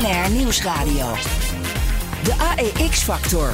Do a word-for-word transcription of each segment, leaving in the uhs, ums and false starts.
B N R Nieuwsradio. De A E X-factor.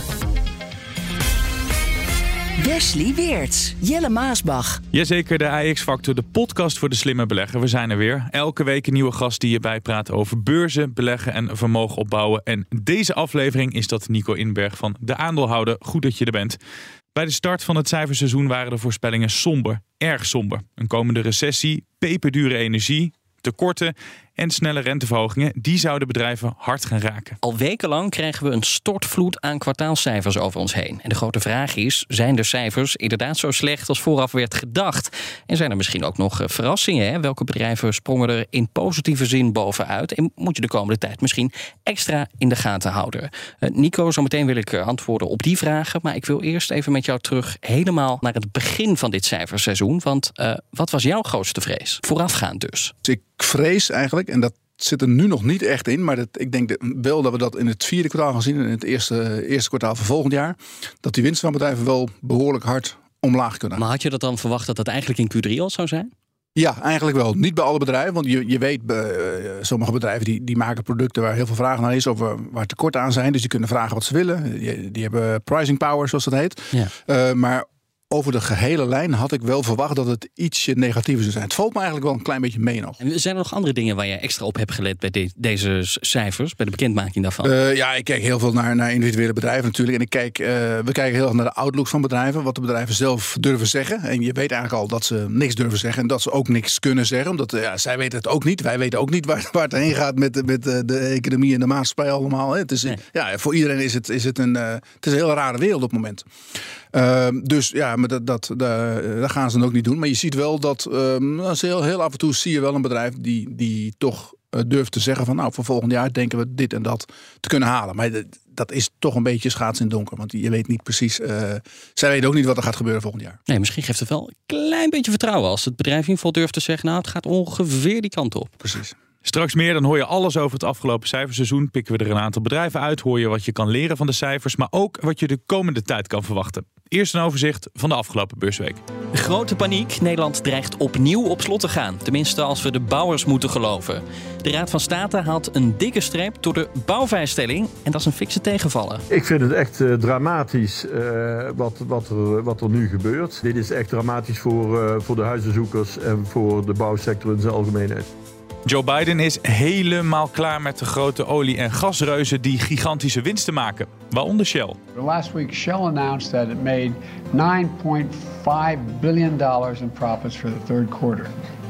Wesley Weerts, Jelle Maasbach. Jazeker, de A E X-factor, de podcast voor de slimme belegger. We zijn er weer. Elke week een nieuwe gast die je bijpraat over beurzen, beleggen en vermogen opbouwen. En deze aflevering is dat Nico Inberg van De Aandeelhouder. Goed dat je er bent. Bij de start van het cijferseizoen waren de voorspellingen somber. Erg somber. Een komende recessie, peperdure energie, tekorten en snelle renteverhogingen, die zouden bedrijven hard gaan raken. Al wekenlang krijgen we een stortvloed aan kwartaalcijfers over ons heen. En de grote vraag is, zijn de cijfers inderdaad zo slecht als vooraf werd gedacht? En zijn er misschien ook nog verrassingen? Hè? Welke bedrijven sprongen er in positieve zin bovenuit? En moet je de komende tijd misschien extra in de gaten houden? Uh, Nico, zometeen wil ik antwoorden op die vragen. Maar ik wil eerst even met jou terug helemaal naar het begin van dit cijferseizoen. Want uh, wat was jouw grootste vrees? Voorafgaand dus. Dus ik vrees eigenlijk, en dat zit er nu nog niet echt in, maar dat, ik denk dat wel dat we dat in het vierde kwartaal gaan zien, in het eerste, eerste kwartaal van volgend jaar, dat die winsten van bedrijven wel behoorlijk hard omlaag kunnen. Maar had je dat dan verwacht dat dat eigenlijk in Q drie al zou zijn? Ja, eigenlijk wel. Niet bij alle bedrijven, want je, je weet, uh, sommige bedrijven die, die maken producten waar heel veel vraag naar is, of waar tekort aan zijn, dus die kunnen vragen wat ze willen. Die, die hebben pricing power, zoals dat heet. Ja. Uh, maar over de gehele lijn had ik wel verwacht dat het ietsje negatiever zou zijn. Het valt me eigenlijk wel een klein beetje mee nog. En zijn er nog andere dingen waar je extra op hebt gelet bij de, deze cijfers, bij de bekendmaking daarvan? Uh, ja, ik kijk heel veel naar, naar individuele bedrijven natuurlijk. En ik kijk, uh, we kijken heel erg naar de outlook van bedrijven. Wat de bedrijven zelf durven zeggen. En je weet eigenlijk al dat ze niks durven zeggen. En dat ze ook niks kunnen zeggen. Omdat ja, zij weten het ook niet. Wij weten ook niet waar, waar het heen gaat met, met de, de economie en de maatschappij allemaal. Hè. Het is, nee. ja, voor iedereen is het, is het, een, uh, het is een heel rare wereld op het moment. Uh, dus ja, maar dat, dat, dat, dat gaan ze dan ook niet doen. Maar je ziet wel dat um, heel, heel af en toe zie je wel een bedrijf die, die toch uh, durft te zeggen van nou, voor volgend jaar denken we dit en dat te kunnen halen. Maar dat, dat is toch een beetje schaatsen in het donker. Want je weet niet precies, uh, zij weten ook niet wat er gaat gebeuren volgend jaar. Nee, misschien geeft het wel een klein beetje vertrouwen als het bedrijf in ieder geval durft te zeggen nou, het gaat ongeveer die kant op. Precies. Straks meer, dan hoor je alles over het afgelopen cijferseizoen. Pikken we er een aantal bedrijven uit, hoor je wat je kan leren van de cijfers, maar ook wat je de komende tijd kan verwachten. Eerst een overzicht van de afgelopen beursweek. Grote paniek. Nederland dreigt opnieuw op slot te gaan. Tenminste als we de bouwers moeten geloven. De Raad van State haalt een dikke streep door de bouwvrijstelling. En dat is een fikse tegenvaller. Ik vind het echt uh, dramatisch uh, wat, wat, er, wat er nu gebeurt. Dit is echt dramatisch voor, uh, voor de huizenzoekers en voor de bouwsector in zijn algemeenheid. Joe Biden is helemaal klaar met de grote olie- en gasreuzen die gigantische winsten maken, waaronder Shell. Last week Shell announced that it made nine point five billion dollars in profits for the third quarter.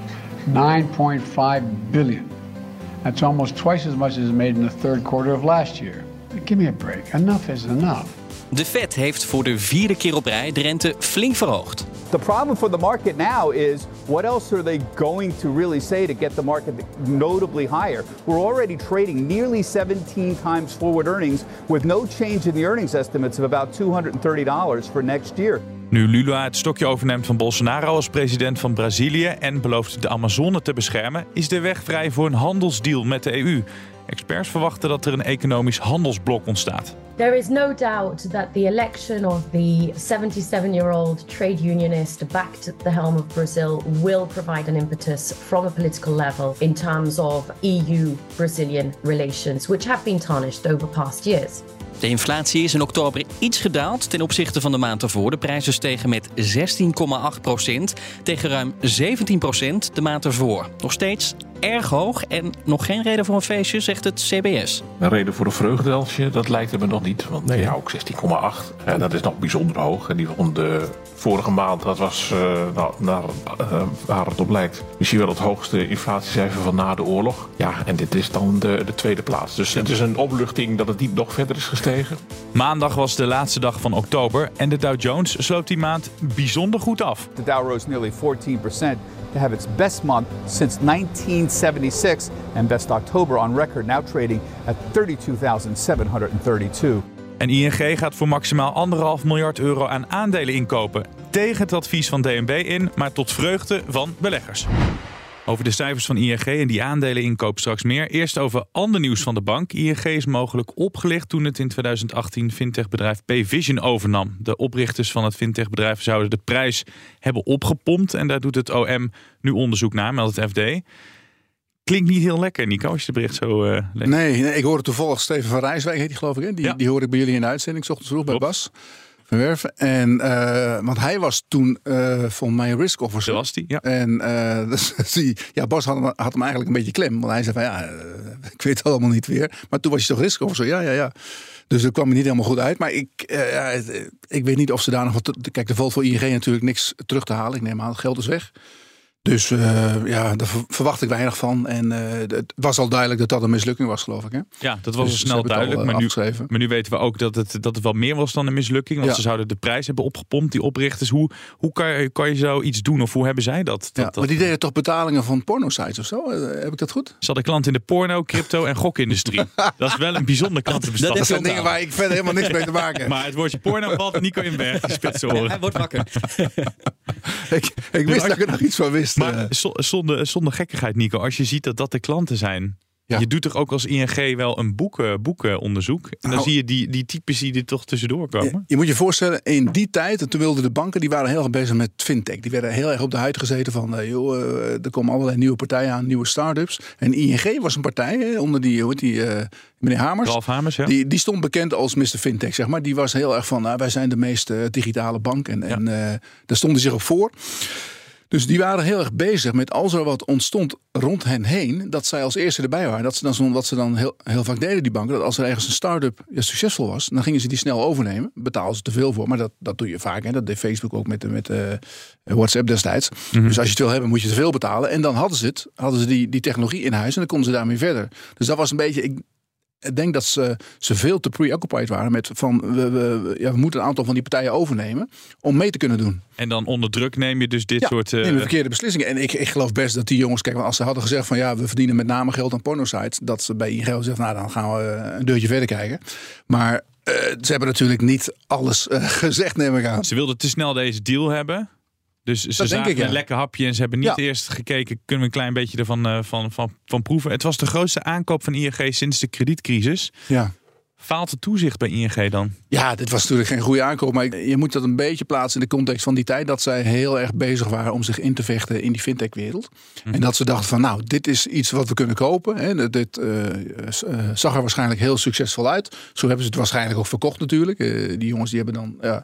nine point five billion. That's almost twice as much as it made in the third quarter of last year. Give me a break. Enough is enough. De Fed heeft voor de vierde keer op rij de rente flink verhoogd. The problem for the market now is what else are they going to really say to get the market notably higher? We're already trading nearly seventeen times forward earnings with no change in the earnings estimates of about two hundred thirty dollars for next year. Nu Lula het stokje overneemt van Bolsonaro als president van Brazilië en belooft de Amazone te beschermen, is de weg vrij voor een handelsdeal met de E U. Experts verwachten dat er een economisch handelsblok ontstaat. There is no doubt that the election of the seventy-seven-year-old trade unionist back to the helm of Brazil will provide an impetus from a political level in terms of E U-Brazilian relations, which have been tarnished over past years. De inflatie is in oktober iets gedaald ten opzichte van de maand ervoor. De prijzen stegen met zestien komma acht procent tegen ruim zeventien procent de maand ervoor. Nog steeds erg hoog en nog geen reden voor een feestje, zegt het C B S. Een reden voor een vreugdedansje, dat lijkt er me nog niet. Want nee, ja, ook zestien komma acht, en dat is nog bijzonder hoog. En die van de vorige maand, dat was uh, nou, naar, uh, waar het op lijkt, misschien wel het hoogste inflatiecijfer van na de oorlog. Ja, en dit is dan de, de tweede plaats. Dus het is een opluchting dat het niet nog verder is gestegen. Maandag was de laatste dag van oktober en de Dow Jones sloot die maand bijzonder goed af. The Dow rose nearly fourteen percent to have its best month since nineteen seventy-six and best October on record, now trading at thirty-two thousand seven hundred thirty-two. En I N G gaat voor maximaal anderhalf miljard euro aan aandelen inkopen. Tegen het advies van D N B in, maar tot vreugde van beleggers. Over de cijfers van I N G en die aandeleninkoop straks meer. Eerst over ander nieuws van de bank. I N G is mogelijk opgelicht toen het in twintig achttien fintechbedrijf Payvision overnam. De oprichters van het fintechbedrijf zouden de prijs hebben opgepompt en daar doet het O M nu onderzoek naar, meldt het F D. klinkt niet heel lekker, Nico, als je de bericht zo uh, leest. Nee, nee, ik hoorde toevallig Steven van Rijswijk, heet die geloof ik. Hè? Die, ja. die hoorde ik bij jullie in de uitzending, 's ochtends vroeg bij Bas van Werven. En, uh, want hij was toen uh, volgens mij risk officer. Was die, ja. En uh, dus, die, ja, Bas had hem, had hem eigenlijk een beetje klem. Want hij zei van ja, uh, ik weet het allemaal niet weer. Maar toen was je toch risk officer? Ja, ja, ja. Dus dat kwam er niet helemaal goed uit. Maar ik, uh, ja, ik weet niet of ze daar nog wat... Te, kijk, er valt voor I N G natuurlijk niks terug te halen. Ik neem aan, het geld is weg. Dus uh, ja, daar verwacht ik weinig van. En uh, het was al duidelijk dat dat een mislukking was, geloof ik. Hè? Ja, dat was dus al snel duidelijk. Al, uh, maar, nu, maar nu weten we ook dat het, dat het wel meer was dan een mislukking. Want ja. ze zouden de prijs hebben opgepompt, die oprichters. Hoe, hoe kan, je, kan je zo iets doen? Of hoe hebben zij dat? dat, ja, dat maar die deden toch betalingen van porno-sites of zo? Uh, heb ik dat goed? Ze hadden klanten in de porno, crypto en gokindustrie. Dat is wel een bijzonder klantenbestand. Dat zijn dingen waar ik verder helemaal niks mee te maken heb. Maar het woordje porno valt Nico Inberg. Die spitsen horen. Hij wordt wakker. ik ik wist dat ik er nog iets van wist. Maar zonder, zonder gekkigheid, Nico, als je ziet dat dat de klanten zijn. Ja. Je doet toch ook als I N G wel een boeken, boekenonderzoek. En dan nou, zie je die, die types die er toch tussendoor komen. Je, je moet je voorstellen, in die tijd, toen wilden de banken, die waren heel erg bezig met fintech. Die werden heel erg op de huid gezeten van, uh, joh, uh, er komen allerlei nieuwe partijen aan, nieuwe start-ups. En I N G was een partij, hè, onder die, hoe heet die, uh, meneer Hamers. Ralf Hamers, ja. Die, die stond bekend als mister Fintech, zeg maar. Die was heel erg van, nou, wij zijn de meest uh, digitale bank. En, ja. en uh, daar stonden ze zich op voor. Dus die waren heel erg bezig met als er wat ontstond rond hen heen, dat zij als eerste erbij waren. Dat ze dan, zo, wat ze dan heel, heel vaak deden, die banken, dat als er ergens een start-up ja, succesvol was, dan gingen ze die snel overnemen. Betalen ze te veel voor, maar dat, dat doe je vaak. Hè. Dat deed Facebook ook met, met uh, WhatsApp destijds. Mm-hmm. Dus als je het wil hebben, moet je te veel betalen. En dan hadden ze het, hadden ze die, die technologie in huis en dan konden ze daarmee verder. Dus dat was een beetje... Ik, Ik denk dat ze, ze veel te preoccupied waren met van we, we, ja, we moeten een aantal van die partijen overnemen om mee te kunnen doen. En dan onder druk neem je dus dit ja, soort... Uh... neem verkeerde beslissingen. En ik, ik geloof best dat die jongens, kijk, als ze hadden gezegd van ja, we verdienen met name geld aan pornosites, dat ze bij I N G zeggen, nou dan gaan we een deurtje verder kijken. Maar uh, ze hebben natuurlijk niet alles uh, gezegd, neem ik aan. Ze wilden te snel deze deal hebben. Dus ze zagen ik, ja. een lekker hapje en ze hebben niet ja. eerst gekeken, kunnen we een klein beetje ervan uh, van, van, van proeven. Het was de grootste aankoop van I N G sinds de kredietcrisis. Ja. Faalt het toezicht bij I N G dan? Ja, dit was natuurlijk geen goede aankoop. Maar je moet dat een beetje plaatsen in de context van die tijd. Dat zij heel erg bezig waren om zich in te vechten in die fintech-wereld. Mm-hmm. En dat ze dachten van nou, dit is iets wat we kunnen kopen. Hè. Dit uh, uh, zag er waarschijnlijk heel succesvol uit. Zo hebben ze het waarschijnlijk ook verkocht natuurlijk. Uh, die jongens die hebben dan ja,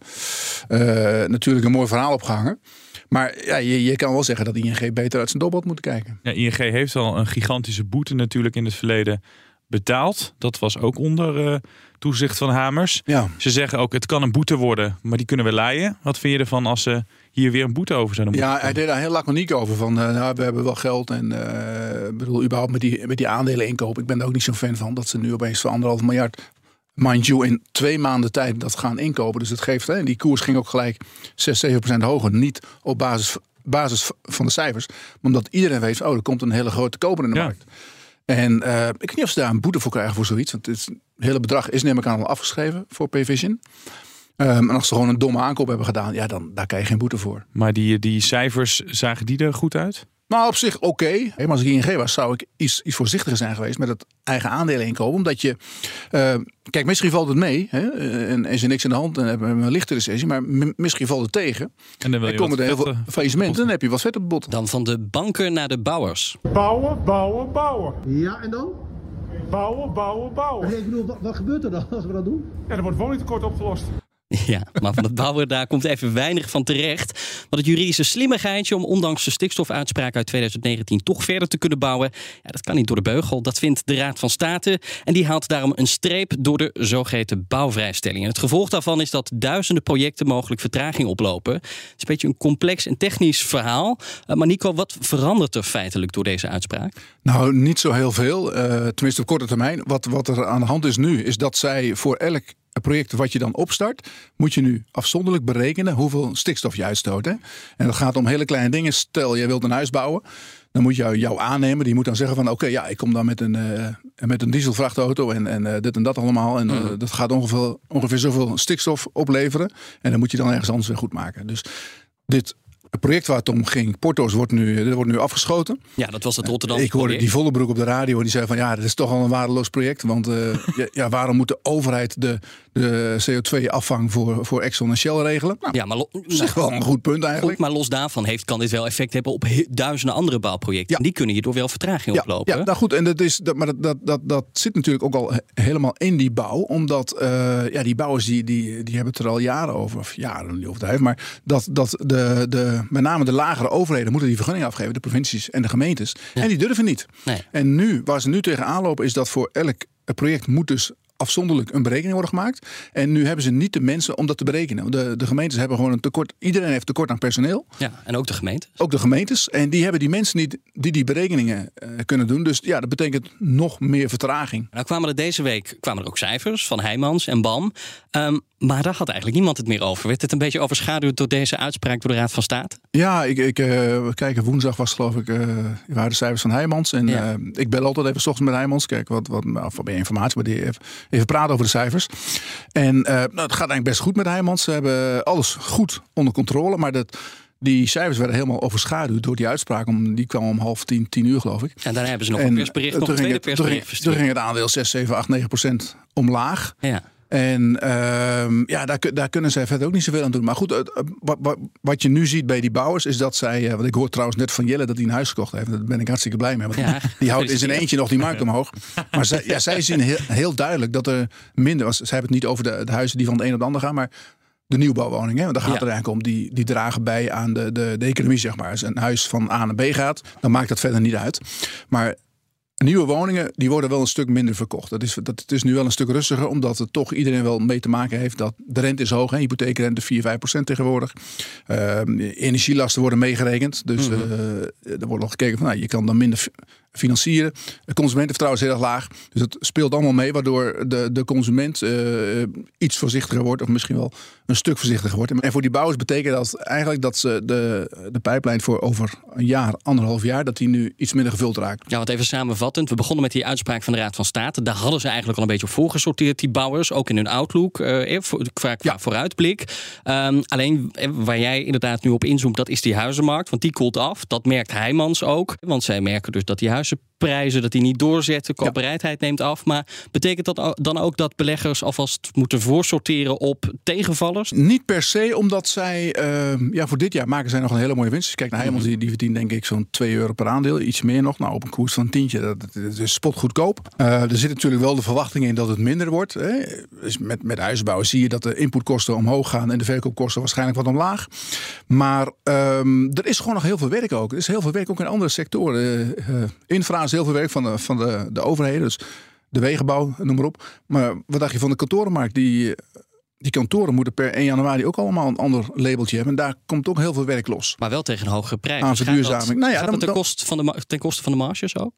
uh, natuurlijk een mooi verhaal opgehangen. Maar ja, je, je kan wel zeggen dat I N G beter uit zijn dop had moeten kijken. Ja, I N G heeft al een gigantische boete natuurlijk in het verleden betaald. Dat was ook onder uh, toezicht van Hamers. Ja. Ze zeggen ook, het kan een boete worden, maar die kunnen we leien. Wat vind je ervan als ze hier weer een boete over zouden moeten? Ja, hij deed daar heel laconiek over. Van, uh, nou, we hebben wel geld en uh, bedoel, überhaupt met die, met die aandelen inkopen. Ik ben daar ook niet zo'n fan van dat ze nu opeens voor anderhalf miljard, mind you, in twee maanden tijd dat gaan inkopen. Dus het geeft, hè, die koers ging ook gelijk zes, zeven procent hoger. Niet op basis, basis van de cijfers, maar omdat iedereen weet, oh, er komt een hele grote koper in de ja. markt. En uh, ik weet niet of ze daar een boete voor krijgen voor zoiets. Want het hele bedrag is neem ik aan al afgeschreven voor Payvision. Um, en als ze gewoon een domme aankoop hebben gedaan, ja, dan daar krijg je geen boete voor. Maar die, die cijfers, zagen die er goed uit? Nou, op zich oké. Okay. Maar als ik I N G was, zou ik iets, iets voorzichtiger zijn geweest met het eigen aandelen inkopen. Omdat je, uh, kijk, misschien valt het mee. Hè? En is er niks aan de hand en hebben we een lichte recessie. Maar misschien valt het tegen. En dan wil je en komen er heel veel faillissementen. Dan heb je wat vet op het bot. Dan van de banken naar de bouwers. Bouwen, bouwen, bouwen. Ja, en dan? Bouwen, bouwen, bouwen. Ik bedoel, wat, wat gebeurt er dan als we dat doen? Ja, er wordt woningtekort opgelost. Ja, maar van het bouwen daar komt even weinig van terecht. Want het juridische slimmigheidje om ondanks de stikstofuitspraak uit twintig negentien toch verder te kunnen bouwen, ja, dat kan niet door de beugel. Dat vindt de Raad van State en die haalt daarom een streep door de zogeheten bouwvrijstelling. En het gevolg daarvan is dat duizenden projecten mogelijk vertraging oplopen. Het is een beetje een complex en technisch verhaal. Uh, maar Nico, wat verandert er feitelijk door deze uitspraak? Nou, niet zo heel veel. Uh, tenminste op korte termijn. Wat, wat er aan de hand is nu, is dat zij voor elk project wat je dan opstart, moet je nu afzonderlijk berekenen hoeveel stikstof je uitstoot. Hè? En dat gaat om hele kleine dingen. Stel, je wilt een huis bouwen. Dan moet jou, jouw aannemer, die moet dan zeggen van oké, okay, ja, ik kom dan met een, uh, met een dieselvrachtauto en, en uh, dit en dat allemaal. En uh, mm. dat gaat ongeveer, ongeveer zoveel stikstof opleveren. En dan moet je dan ergens anders weer goed maken. Dus dit Het project waar het om ging, Porto's, wordt nu, dat wordt nu afgeschoten. Ja, dat was het Rotterdam. Ik hoorde die Vollebroek op de radio en die zei van ja, dat is toch al een waardeloos project. Want uh, ja, ja, waarom moet de overheid de, de C O twee afvang voor, voor Exxon en Shell regelen? Nou, ja, maar lo- zeg wel een goed punt eigenlijk. Goed, maar los daarvan heeft, kan dit wel effect hebben op he- duizenden andere bouwprojecten. Ja. En die kunnen hierdoor wel vertraging ja, oplopen. Ja, nou goed, en dat is, dat, maar dat, dat, dat, dat zit natuurlijk ook al he- helemaal in die bouw. Omdat uh, ja, die bouwers die, die, die hebben het er al jaren over. Of jaren, niet overdrijven. Maar dat, dat de, de, met name de lagere overheden moeten die vergunning afgeven. De provincies en de gemeentes. Ja. En die durven niet. Nee. En nu, waar ze nu tegenaan lopen, is dat voor elk project moet dus afzonderlijk een berekening worden gemaakt. En nu hebben ze niet de mensen om dat te berekenen. De, de gemeentes hebben gewoon een tekort. Iedereen heeft tekort aan personeel. Ja, en ook de gemeentes. Ook de gemeentes. En die hebben die mensen niet die die berekeningen uh, kunnen doen. Dus ja, dat betekent nog meer vertraging. Nou kwamen er deze week kwamen er ook cijfers van Heijmans en B A M. Um, maar daar had eigenlijk niemand het meer over. Werd het een beetje overschaduwd door deze uitspraak door de Raad van State? Ja, ik, ik uh, kijken, woensdag was geloof ik, uh, waren de cijfers van Heijmans. En ja. uh, ik bel altijd even 's ochtends met Heijmans. Kijk, wat, wat, of meer informatie, maar die even, even praten over de cijfers. En uh, nou, het gaat eigenlijk best goed met Heijmans. Ze hebben alles goed onder controle, maar dat... Die cijfers werden helemaal overschaduwd door die uitspraak. Om, die kwam om half tien, tien uur geloof ik. En daarna hebben ze nog en een persbericht, nog een tweede persbericht verstuurd. Toen ging het aandeel zes, zeven, acht, negen procent omlaag. Ja. En uh, ja, daar, daar kunnen zij verder ook niet zoveel aan doen. Maar goed, wat, wat, wat je nu ziet bij die bouwers is dat zij... Want ik hoor trouwens net van Jelle dat hij een huis gekocht heeft. Daar ben ik hartstikke blij mee. Want ja, die houdt in zijn eentje nog die markt omhoog. Maar zij, ja, zij zien heel, heel duidelijk dat er minder was. Zij hebben het niet over de, de huizen die van het een op de ander gaan, maar... de nieuwbouwwoningen. Want daar gaat ja. het eigenlijk om. Die, die dragen bij aan de, de, de economie, zeg maar. Als een huis van A naar B gaat, dan maakt dat verder niet uit. Maar nieuwe woningen, die worden wel een stuk minder verkocht. Dat is, dat, het is nu wel een stuk rustiger, omdat het toch iedereen wel mee te maken heeft dat de rente is hoog. Hè? Hypotheekrente vier, vijf procent tegenwoordig. Uh, energielasten worden meegerekend. Dus mm-hmm. uh, er wordt nog gekeken van, nou, je kan dan minder financieren. Het consumentenvertrouwen is heel erg laag. Dus dat speelt allemaal mee, waardoor de, de consument uh, iets voorzichtiger wordt. Of misschien wel een stuk voorzichtiger wordt. En voor die bouwers betekent dat eigenlijk dat ze de, de pijplijn voor over een jaar, anderhalf jaar, dat die nu iets minder gevuld raakt. Ja, want even samenvattend. We begonnen met die uitspraak van de Raad van State. Daar hadden ze eigenlijk al een beetje op voorgesorteerd, die bouwers. Ook in hun outlook, uh, qua, qua ja. vooruitblik. Um, alleen, waar jij inderdaad nu op inzoomt, dat is die huizenmarkt. Want die koelt af. Dat merkt Heijmans ook. Want zij merken dus dat die huizenprijzen, dat die niet doorzetten. Koopbereidheid neemt af. Maar betekent dat dan ook dat beleggers alvast moeten voorsorteren op tegenvallers? Niet per se, omdat zij... Uh, ja, voor dit jaar maken zij nog een hele mooie winst. Kijk naar Heijmans, die, die verdient denk ik zo'n twee euro per aandeel. Iets meer nog. Nou, op een koers van een tientje. Dat, dat is spotgoedkoop. Uh, er zit natuurlijk wel de verwachting in dat het minder wordt. Hè. Dus met, met huisbouwen zie je dat de inputkosten omhoog gaan en de verkoopkosten waarschijnlijk wat omlaag. Maar um, er is gewoon nog heel veel werk ook. Er is heel veel werk ook in andere sectoren. Uh, infra is heel veel werk van de, van de, de overheden. Dus de wegenbouw, noem maar op. Maar wat dacht je van de kantorenmarkt? Die, die kantoren moeten per één januari ook allemaal een ander labeltje hebben. En daar komt ook heel veel werk los. Maar wel tegen een hogere prijs. Aan verduurzaming. Gaat nou ja, dat dan, ten, kost van de, ten koste van de marges ook?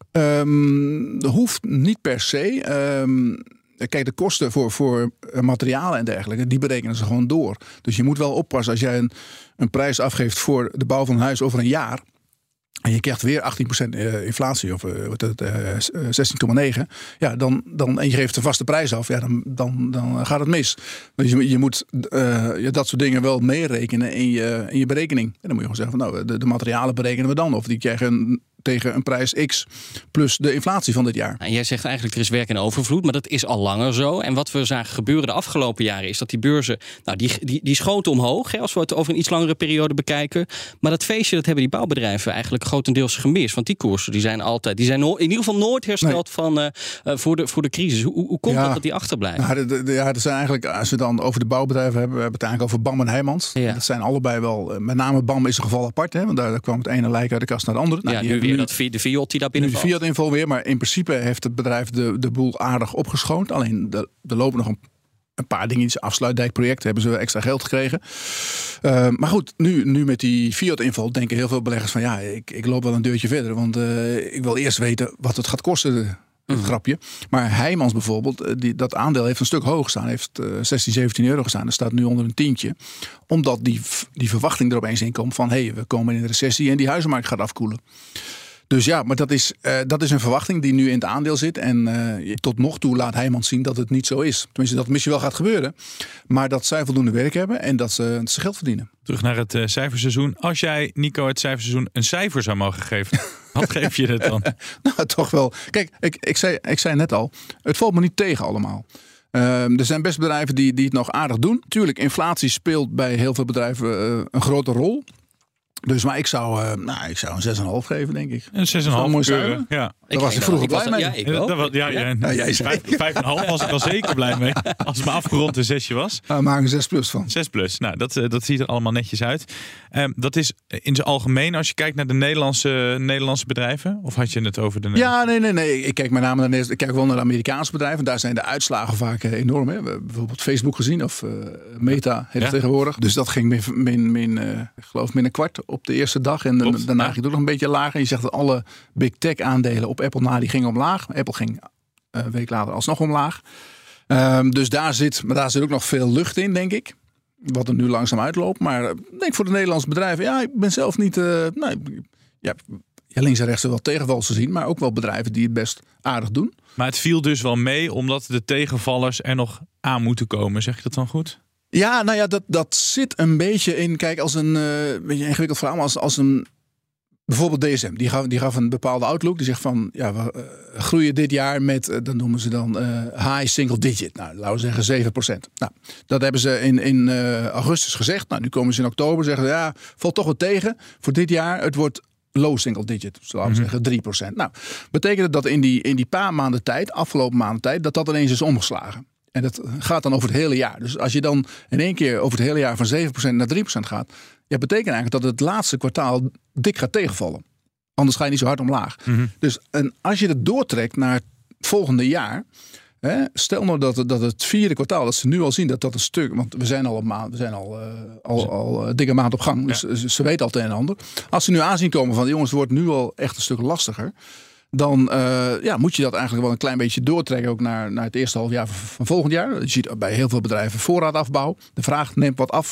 Um, dat hoeft niet per se. Um, Kijk, de kosten voor, voor materialen en dergelijke, die berekenen ze gewoon door. Dus je moet wel oppassen als jij een, een prijs afgeeft voor de bouw van een huis over een jaar. En je krijgt weer achttien procent inflatie of uh, zestien komma negen. Ja, dan, dan, en je geeft een vaste prijs af. Ja, dan, dan, dan gaat het mis. Dus je, je moet uh, dat soort dingen wel meerekenen in je, in je berekening. En dan moet je gewoon zeggen van nou, de, de materialen berekenen we dan. Of die krijgen een, tegen een prijs X plus de inflatie van dit jaar. En jij zegt eigenlijk er is werk in overvloed, maar dat is al langer zo. En wat we zagen gebeuren de afgelopen jaren is dat die beurzen, nou die, die, die schoten omhoog, hè, als we het over een iets langere periode bekijken. Maar dat feestje, dat hebben die bouwbedrijven eigenlijk grotendeels gemist. Want die koersen die zijn altijd, die zijn no- in ieder geval nooit hersteld nee. van, uh, uh, voor, de, voor de crisis. Hoe, hoe komt ja. dat dat die achterblijven? Nou, de, de, ja, dat zijn eigenlijk, als we dan over de bouwbedrijven hebben, we hebben het eigenlijk over B A M en Heijmans. Ja. Dat zijn allebei wel, met name B A M is een geval apart, hè, want daar, daar kwam het ene lijk uit de kast naar de andere. Nou, ja, nu weer nu, dat, de Fiat die daar binnen valt. De Fiat inval weer, maar in principe heeft het bedrijf de, de boel aardig opgeschoond. Alleen er lopen nog een, een paar dingetjes. Afsluitdijkprojecten hebben ze extra geld gekregen. Uh, maar goed, nu, nu met die Fiat inval denken heel veel beleggers van ja, ik, ik loop wel een deurtje verder. Want uh, ik wil eerst weten wat het gaat kosten. Het mm-hmm. grapje. Maar Heijmans bijvoorbeeld, die, dat aandeel heeft een stuk hoog gestaan. Heeft uh, zestien, zeventien euro gestaan. Dat staat nu onder een tientje. Omdat die, die verwachting er opeens in komt van hé, hey, we komen in een recessie en die huizenmarkt gaat afkoelen. Dus ja, maar dat is, uh, dat is een verwachting die nu in het aandeel zit. En uh, tot nog toe laat Heijmans zien dat het niet zo is. Tenminste, dat het misschien wel gaat gebeuren. Maar dat zij voldoende werk hebben en dat ze, dat ze geld verdienen. Terug naar het uh, cijferseizoen. Als jij, Nico, het cijferseizoen een cijfer zou mogen geven, wat geef je het dan? Nou, toch wel. Kijk, ik, ik, zei, ik zei net al, het valt me niet tegen allemaal. Uh, er zijn best bedrijven die, die het nog aardig doen. Tuurlijk, inflatie speelt bij heel veel bedrijven uh, een grote rol. Dus maar ik zou, uh, nou, ik zou een zes komma vijf geven, denk ik. Een zes komma vijf keuren, ja. Daar was ik vroeger blij was, mee. Ja, ik ook. Dat was, ja, ja, ja. Ja, jij zei. Vijf komma vijf was ik al zeker blij mee. Als het maar afgerond een zesje was. Nou, maak een zes plus van. zes plus. Nou, dat, dat ziet er allemaal netjes uit. Um, dat is in zijn algemeen als je kijkt naar de Nederlandse, Nederlandse bedrijven. Of had je het over de... Ja, nee, nee, nee. Ik kijk met name naar de, ik kijk wel naar de Amerikaanse bedrijven. Daar zijn de uitslagen vaak enorm. Hè. We hebben bijvoorbeeld Facebook gezien. Of uh, Meta heet het ja. tegenwoordig. Dus dat ging min, min, min uh, ik geloof min een kwart op de eerste dag. En Klopt, daarna ja. ging het ook nog een beetje lager. Je zegt dat alle big tech aandelen op Apple na, die gingen omlaag. Apple ging uh, een week later alsnog omlaag. Um, dus daar zit, maar daar zit ook nog veel lucht in, denk ik. Wat er nu langzaam uitloopt. Maar ik uh, denk voor de Nederlandse bedrijven, ja, ik ben zelf niet... Uh, nee, ja, ja, links en rechts wel tegenvallers te zien. Maar ook wel bedrijven die het best aardig doen. Maar het viel dus wel mee, omdat de tegenvallers er nog aan moeten komen. Zeg je dat dan goed? Ja, nou ja, dat, dat zit een beetje in... Kijk, als een uh, beetje ingewikkeld verhaal, maar als, als een... Bijvoorbeeld D S M, die gaf, die gaf een bepaalde outlook. Die zegt van, ja, we uh, groeien dit jaar met, uh, dan noemen ze dan uh, high single digit. Nou, laten we zeggen zeven procent. Nou, dat hebben ze in, in uh, augustus gezegd. Nou, nu komen ze in oktober, zeggen ze, ja, valt toch wat tegen. Voor dit jaar, het wordt low single digit. Dus laten we mm-hmm. zeggen drie procent. Nou, betekent dat in die, in die paar maanden tijd, afgelopen maanden tijd, dat dat ineens is omgeslagen. En dat gaat dan over het hele jaar. Dus als je dan in één keer over het hele jaar van zeven procent naar drie procent gaat, ja, betekent eigenlijk dat het laatste kwartaal dik gaat tegenvallen. Anders ga je niet zo hard omlaag. Mm-hmm. Dus en als je het doortrekt naar het volgende jaar, hè, stel nou dat, dat het vierde kwartaal, dat ze nu al zien dat dat een stuk, want we zijn al een maand, we zijn al, uh, al, al uh, dikke maand op gang, dus ja. ze, ze weten al het een en ander. Als ze nu aanzien komen van, jongens, het wordt nu al echt een stuk lastiger, dan uh, ja, moet je dat eigenlijk wel een klein beetje doortrekken ook naar, naar het eerste half jaar van, van volgend jaar. Je ziet bij heel veel bedrijven voorraadafbouw. De vraag neemt wat af.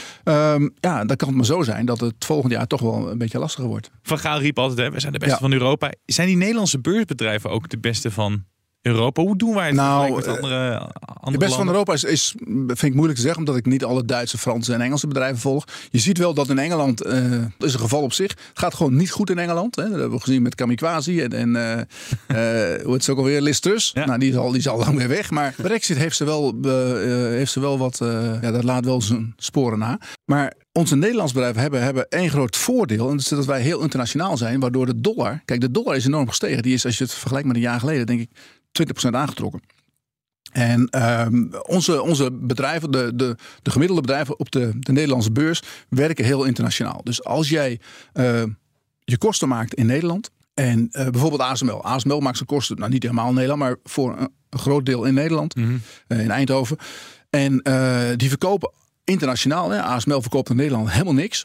Um, ja, dan kan het maar zo zijn dat het volgend jaar toch wel een beetje lastiger wordt. Van Gaal riep altijd, hè, we zijn de beste ja. van Europa. Zijn die Nederlandse beursbedrijven ook de beste van Europa? Hoe doen wij het nou, met andere, andere de beste van landen? Europa is, is, vind ik moeilijk te zeggen, omdat ik niet alle Duitse, Franse en Engelse bedrijven volg. Je ziet wel dat in Engeland, uh, dat is een geval op zich, het gaat gewoon niet goed in Engeland. Hè. Dat hebben we gezien met Kamikaze en, en uh, uh, hoe het is ook alweer, Liz Truss. Ja. Nou, die is, al, die is al lang weer weg. Maar Brexit heeft ze wel, uh, heeft ze wel wat, uh, ja, dat laat wel zijn sporen na. Maar onze Nederlandse bedrijven hebben, hebben één groot voordeel. En dat is dat wij heel internationaal zijn, waardoor de dollar, kijk, de dollar is enorm gestegen. Die is, als je het vergelijkt met een jaar geleden, denk ik, twintig procent aangetrokken. En um, onze, onze bedrijven, de, de, de gemiddelde bedrijven op de, de Nederlandse beurs, werken heel internationaal. Dus als jij uh, je kosten maakt in Nederland, en uh, bijvoorbeeld A S M L. A S M L maakt zijn kosten, nou niet helemaal in Nederland, maar voor een, een groot deel in Nederland, mm-hmm. uh, in Eindhoven. En uh, die verkopen internationaal. Hè. A S M L verkoopt in Nederland helemaal niks.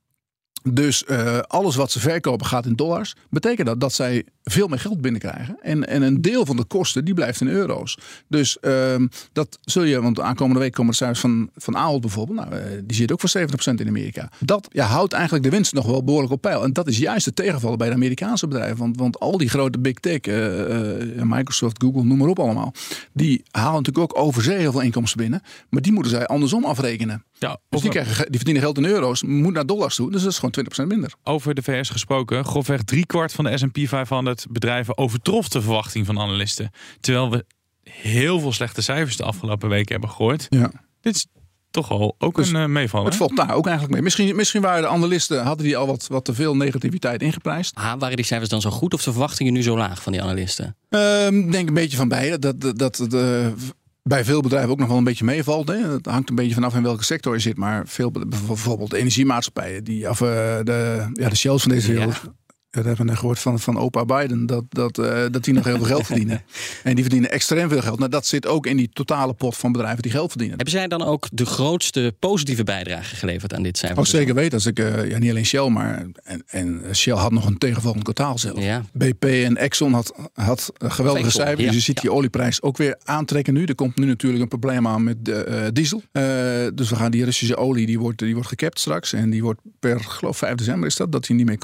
Dus uh, alles wat ze verkopen gaat in dollars. Betekent dat dat zij veel meer geld binnenkrijgen. En, en een deel van de kosten die blijft in euro's. Dus uh, dat zul je, want de aankomende week komen de cijfers van, van Ahold bijvoorbeeld. Nou, uh, die zit ook voor zeventig procent in Amerika. Dat ja, houdt eigenlijk de winst nog wel behoorlijk op peil. En dat is juist het tegenvallen bij de Amerikaanse bedrijven. Want, want al die grote big tech, uh, uh, Microsoft, Google, noem maar op allemaal. Die halen natuurlijk ook over zee heel veel inkomsten binnen. Maar die moeten zij andersom afrekenen. Ja, dus die, krijgen, die verdienen geld in euro's, moet naar dollars toe. Dus dat is gewoon twintig procent minder. Over de V S gesproken, grofweg driekwart van de S en P vijfhonderd bedrijven overtrof de verwachting van analisten. Terwijl we heel veel slechte cijfers de afgelopen weken hebben gehoord. Ja. Dit is toch al ook dus een uh, meevaller. Het valt daar ook eigenlijk mee. Misschien, misschien waren de analisten, hadden die al wat, wat te veel negativiteit ingeprijsd. Ah, waren die cijfers dan zo goed of de verwachtingen nu zo laag van die analisten? Ik uh, denk een beetje van beide. Dat, dat, dat de, bij veel bedrijven ook nog wel een beetje meevalt. Hè. Het hangt een beetje vanaf in welke sector je zit. Maar veel, bijvoorbeeld de energiemaatschappijen, die, of uh, de, ja, de Shells van deze wereld. Ja. Dat hebben we gehoord van, van opa Biden, dat, dat, uh, dat die nog heel veel geld verdienen. En die verdienen extreem veel geld. Nou, dat zit ook in die totale pot van bedrijven die geld verdienen. Hebben zij dan ook de grootste positieve bijdrage geleverd aan dit cijfer? Oh, zeker weten. Als ik, uh, ja, niet alleen Shell, maar en, en Shell had nog een tegenvallend kwartaal zelf. Ja. B P en Exxon had, had geweldige Exxon, cijfers. Ja. Dus je ziet ja. die olieprijs ook weer aantrekken nu. Er komt nu natuurlijk een probleem aan met uh, diesel. Uh, dus we gaan die Russische olie, die wordt, die wordt gekapt straks. En die wordt per, geloof vijf december is dat, dat die niet meer komt.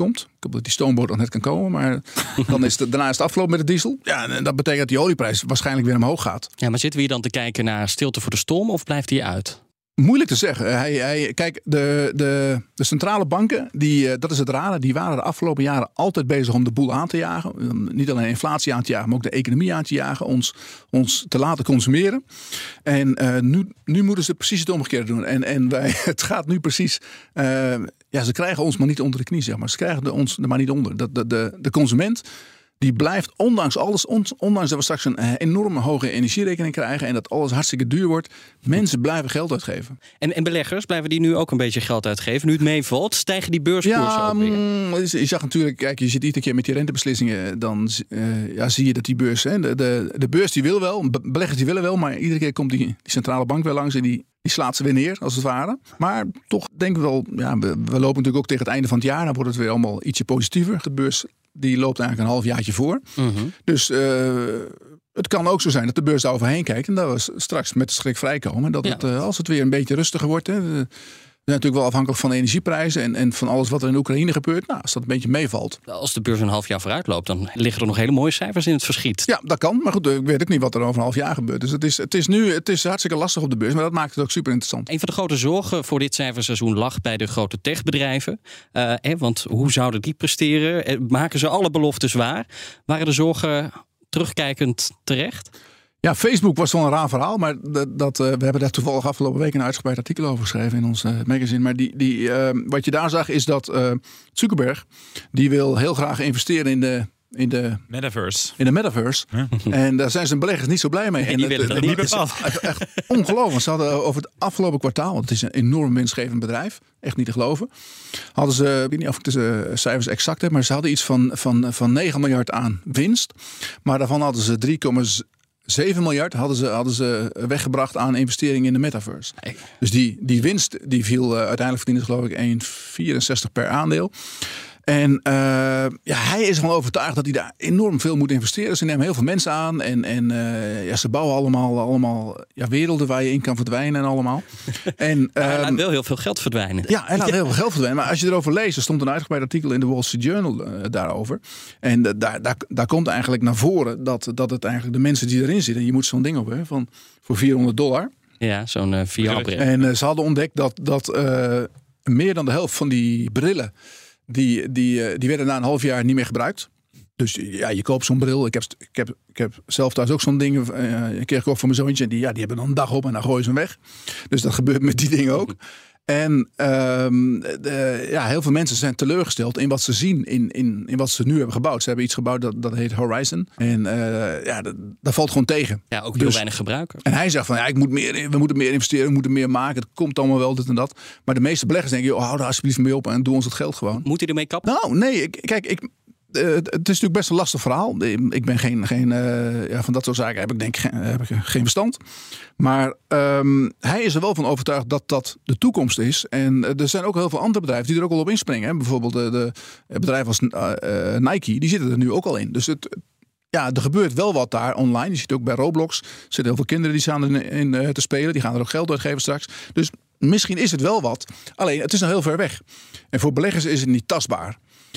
hoop dat die stoomboot nog net kan komen. Maar dan is het, daarna is het afgelopen met de diesel. Ja, en dat betekent dat die olieprijs waarschijnlijk weer omhoog gaat. Ja, maar zitten we hier dan te kijken naar stilte voor de storm of blijft hij uit? Moeilijk te zeggen. Hij, hij, kijk, de, de, de centrale banken, die, dat is het rare, die waren de afgelopen jaren altijd bezig om de boel aan te jagen. Niet alleen inflatie aan te jagen, maar ook de economie aan te jagen. Ons, ons te laten consumeren. En uh, nu, nu moeten ze precies het omgekeerde doen. En, en wij, het gaat nu precies... Uh, ja, ze krijgen ons maar niet onder de knie, zeg maar. Ze krijgen de, ons er maar niet onder. De, de, de, de consument... Die blijft, ondanks alles, ondanks dat we straks een enorme hoge energierekening krijgen en dat alles hartstikke duur wordt, mensen blijven geld uitgeven. En, en beleggers, blijven die nu ook een beetje geld uitgeven? Nu het meevalt, stijgen die beurskoersen ja, ook weer? Je zag natuurlijk, kijk, je zit iedere keer met die rentebeslissingen, dan uh, ja, zie je dat die beurs, hè, de, de, de beurs die wil wel, beleggers die willen wel, maar iedere keer komt die, die centrale bank weer langs en die, die slaat ze weer neer, als het ware. Maar toch denk ik wel, ja, we, we lopen natuurlijk ook tegen het einde van het jaar, dan wordt het weer allemaal ietsje positiever. De beurs die loopt eigenlijk een half jaartje voor. Mm-hmm. Dus uh, het kan ook zo zijn dat de beurs daar overheen kijkt en dat we straks met de schrik vrijkomen. Dat het, ja. uh, als het weer een beetje rustiger wordt, hè, we zijn natuurlijk wel afhankelijk van de energieprijzen en, en van alles wat er in Oekraïne gebeurt. Nou, als dat een beetje meevalt. Als de beurs een half jaar vooruit loopt, dan liggen er nog hele mooie cijfers in het verschiet. Ja, dat kan. Maar goed, ik weet ook niet wat er over een half jaar gebeurt. Dus het is, het is nu het is hartstikke lastig op de beurs, maar dat maakt het ook super interessant. Een van de grote zorgen voor dit cijferseizoen lag bij de grote techbedrijven. Uh, hè, want hoe zouden die presteren? Maken ze alle beloftes waar? Waren de zorgen terugkijkend terecht? Ja, Facebook was wel een raar verhaal, maar dat, dat, uh, we hebben daar toevallig afgelopen week een uitgebreid artikel over geschreven in ons uh, magazine. Maar die, die, uh, wat je daar zag is dat uh, Zuckerberg, die wil heel graag investeren in de... In de metaverse. In de metaverse. Ja. En daar zijn zijn beleggers niet zo blij mee. En die willen dat niet bepaald. Echt, echt ongelooflijk. Ze hadden over het afgelopen kwartaal, want het is een enorm winstgevend bedrijf, echt niet te geloven. Hadden ze, ik weet niet of ik de cijfers exact heb, maar ze hadden iets van, van, van negen miljard aan winst. Maar daarvan hadden ze drie komma zeven miljard hadden ze, hadden ze weggebracht aan investeringen in de metaverse. Nee. Dus die, die winst die viel uh, uiteindelijk verdiende geloof ik één komma vierenzestig per aandeel. En uh, ja, hij is ervan overtuigd dat hij daar enorm veel moet investeren. Ze nemen heel veel mensen aan. En, en uh, ja, ze bouwen allemaal, allemaal ja, werelden waar je in kan verdwijnen en allemaal. En, um, hij laat wel heel veel geld verdwijnen. Ja, hij laat heel veel geld verdwijnen. Maar als je erover leest, er stond een uitgebreid artikel in de Wall Street Journal uh, daarover. En uh, daar, daar, daar komt eigenlijk naar voren dat, dat het eigenlijk de mensen die erin zitten. Je moet zo'n ding op hè, van voor vierhonderd dollar. Ja, zo'n uh, V R-bril. En uh, ze hadden ontdekt dat, dat uh, meer dan de helft van die brillen... Die, die, die werden na een half jaar niet meer gebruikt. Dus ja, je koopt zo'n bril. Ik heb, ik heb, ik heb zelf thuis ook zo'n ding uh, een keer gekocht voor mijn zoontje. En die, ja, die hebben dan een dag op en dan gooien ze hem weg. Dus dat gebeurt met die dingen ook. En um, de, ja, heel veel mensen zijn teleurgesteld in wat ze zien, in, in, in wat ze nu hebben gebouwd. Ze hebben iets gebouwd dat, dat heet Horizon. En uh, ja, dat, dat valt gewoon tegen. Ja, ook heel dus, weinig gebruikers. En hij zegt van, ja, ik moet meer, we moeten meer investeren, we moeten meer maken. Het komt allemaal wel, dit en dat. Maar de meeste beleggers denken, joh, hou daar alsjeblieft mee op en doe ons het geld gewoon. Moet hij ermee kappen? Nou, nee, ik, kijk, ik... Uh, het is natuurlijk best een lastig verhaal. Ik ben geen, geen uh, ja, van dat soort zaken heb ik denk geen, heb ik geen verstand. Maar um, hij is er wel van overtuigd dat dat de toekomst is. En uh, er zijn ook heel veel andere bedrijven die er ook al op inspringen. Hè. Bijvoorbeeld uh, de bedrijven als uh, uh, Nike, die zitten er nu ook al in. Dus het, ja, er gebeurt wel wat daar online. Je ziet ook bij Roblox, er zitten heel veel kinderen die staan erin in, uh, te spelen. Die gaan er ook geld uitgeven straks. Dus misschien is het wel wat. Alleen, het is nog heel ver weg. En voor beleggers is het niet tastbaar.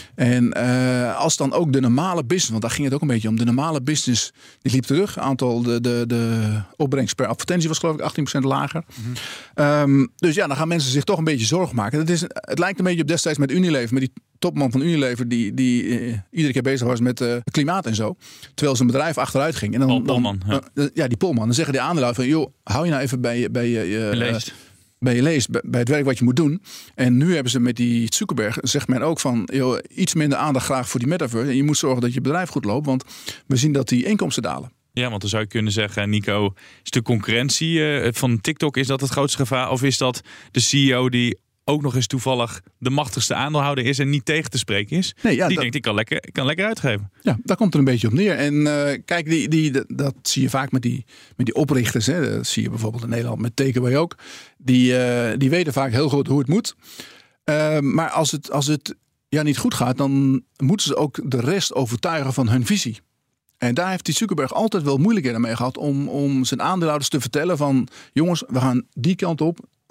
En uh, als dan ook de normale business, want daar ging het ook een beetje om, de normale business die liep terug. Aantal de, de, de opbrengst per advertentie was geloof ik achttien procent lager. Mm-hmm. Um, dus ja, dan gaan mensen zich toch een beetje zorgen maken. Het, is, het lijkt een beetje op destijds met Unilever, met die topman van Unilever die, die uh, iedere keer bezig was met uh, klimaat en zo. Terwijl zijn bedrijf achteruit ging. En dan, Paul Polman. Dan, ja. Uh, ja, die Polman. Dan zeggen die aandeelhouders van, joh, hou je nou even bij, bij je... Uh, leest. bij je leest, bij het werk wat je moet doen. En nu hebben ze met die Zuckerberg, zegt men ook van, joh, iets minder aandacht graag voor die metaverse. En je moet zorgen dat je bedrijf goed loopt, want we zien dat die inkomsten dalen. Ja, want dan zou je kunnen zeggen, Nico, is de concurrentie uh, van TikTok, is dat het grootste gevaar? Of is dat de C E O die ook nog eens toevallig de machtigste aandeelhouder is en niet tegen te spreken is? Nee, ja, die dat... denkt, ik kan lekker, ik kan lekker uitgeven. Ja, daar komt er een beetje op neer. En uh, kijk, die, die, dat zie je vaak met die, met die oprichters. Hè. Dat zie je bijvoorbeeld in Nederland met Takeaway ook. Die, uh, die weten vaak heel goed hoe het moet. Uh, maar als het, als het ja, niet goed gaat, dan moeten ze ook de rest overtuigen van hun visie. En daar heeft die Zuckerberg altijd wel moeilijkheden mee gehad om, om zijn aandeelhouders te vertellen van, jongens, we gaan die kant op.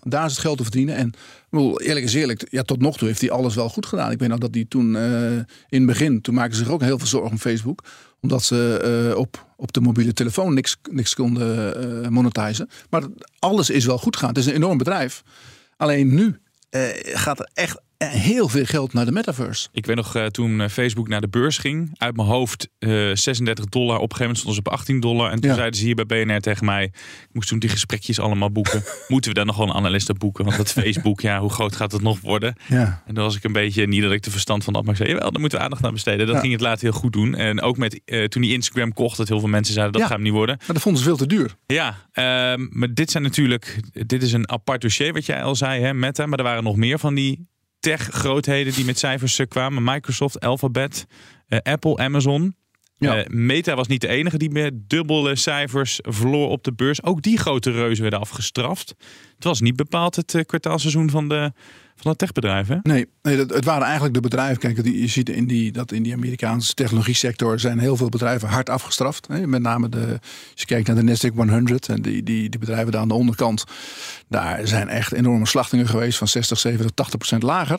Daar is het geld te verdienen. En eerlijk is eerlijk, ja, tot nog toe heeft hij alles wel goed gedaan. Ik weet nog dat hij toen uh, in het begin, toen maakten ze zich ook heel veel zorgen om Facebook. Omdat ze uh, op, op de mobiele telefoon niks, niks konden uh, monetizen. Maar alles is wel goed gegaan. Het is een enorm bedrijf. Alleen nu uh, gaat er echt heel veel geld naar de metaverse. Ik weet nog uh, toen Facebook naar de beurs ging. Uit mijn hoofd uh, zesendertig dollar. Op een gegeven moment stonden ze op achttien dollar. En toen ja. zeiden ze hier bij B N R tegen mij. Ik moest toen die gesprekjes allemaal boeken. Moeten we dan nog wel een analist op boeken? Want dat Facebook, ja, hoe groot gaat het nog worden? Ja. En dan was ik een beetje, niet dat ik de verstand van had. Maar ik zei, jawel, daar moeten we aandacht aan besteden. Dat ja. ging het later heel goed doen. En ook met uh, toen die Instagram kocht. Dat heel veel mensen zeiden, dat ja. gaat hem niet worden. Maar dat vonden ze veel te duur. Ja, uh, maar dit zijn natuurlijk... Dit is een apart dossier wat jij al zei, hè, Meta. Maar er waren nog meer van die tech-grootheden die met cijfers kwamen. Microsoft, Alphabet, uh, Apple, Amazon. Ja. Uh, Meta was niet de enige die met dubbele cijfers verloor op de beurs. Ook die grote reuzen werden afgestraft. Het was niet bepaald het uh, kwartaalseizoen van de, van de techbedrijven. Nee, nee dat, het waren eigenlijk de bedrijven. Kijk, die, je ziet in die, dat in die Amerikaanse technologie sector zijn heel veel bedrijven hard afgestraft. Hè. Met name de, als je kijkt naar de Nasdaq honderd en die, die, die bedrijven daar aan de onderkant. Daar zijn echt enorme slachtingen geweest van zestig, zeventig, tachtig procent lager.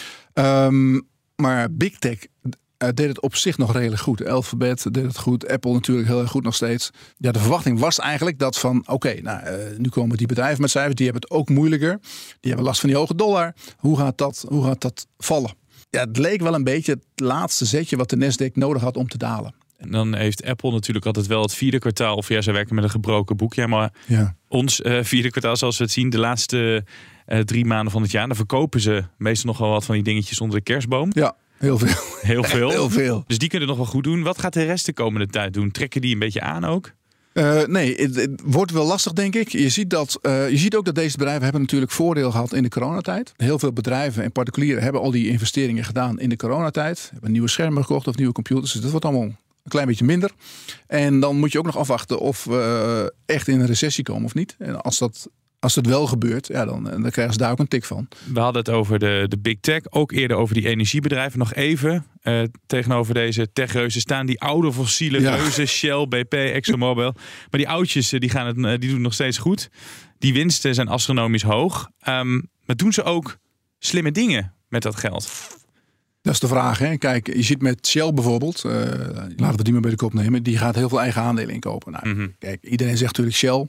Um, maar Big Tech Uh, deed het op zich nog redelijk goed. Alphabet deed het goed. Apple natuurlijk heel erg goed nog steeds. Ja, de verwachting was eigenlijk dat van... oké, okay, nou, uh, nu komen die bedrijven met cijfers. Die hebben het ook moeilijker. Die hebben last van die hoge dollar. Hoe gaat dat, hoe gaat dat vallen? Ja, het leek wel een beetje het laatste zetje... wat de Nasdaq nodig had om te dalen. En dan heeft Apple natuurlijk altijd wel het vierde kwartaal... of ja, ze werken met een gebroken boek. Ja, maar ja. ons uh, vierde kwartaal, zoals we het zien... de laatste uh, drie maanden van het jaar... dan verkopen ze meestal nog wel wat van die dingetjes onder de kerstboom. Ja. Heel veel. Heel veel. Heel veel. Dus die kunnen nog wel goed doen. Wat gaat de rest de komende tijd doen? Trekken die een beetje aan ook? Uh, nee, het, het wordt wel lastig, denk ik. Je ziet, dat, uh, je ziet ook dat deze bedrijven hebben natuurlijk voordeel gehad in de coronatijd. Heel veel bedrijven en particulieren hebben al die investeringen gedaan in de coronatijd. Hebben nieuwe schermen gekocht of nieuwe computers. Dus dat wordt allemaal een klein beetje minder. En dan moet je ook nog afwachten of we uh, echt in een recessie komen of niet. En als dat... Als het wel gebeurt, ja, dan, dan krijgen ze daar ook een tik van. We hadden het over de, de big tech, ook eerder over die energiebedrijven. Nog even, uh, tegenover deze techreuzen staan die oude fossiele ja. reuzen. Shell, B P, ExxonMobil. Maar die oudjes die gaan het, die doen het nog steeds goed. Die winsten zijn astronomisch hoog. Um, maar doen ze ook slimme dingen met dat geld? Dat is de vraag. Hè? Kijk, je ziet met Shell bijvoorbeeld. Uh, laten we die maar bij de kop nemen. Die gaat heel veel eigen aandelen inkopen. Nou, mm-hmm. Kijk, iedereen zegt natuurlijk Shell...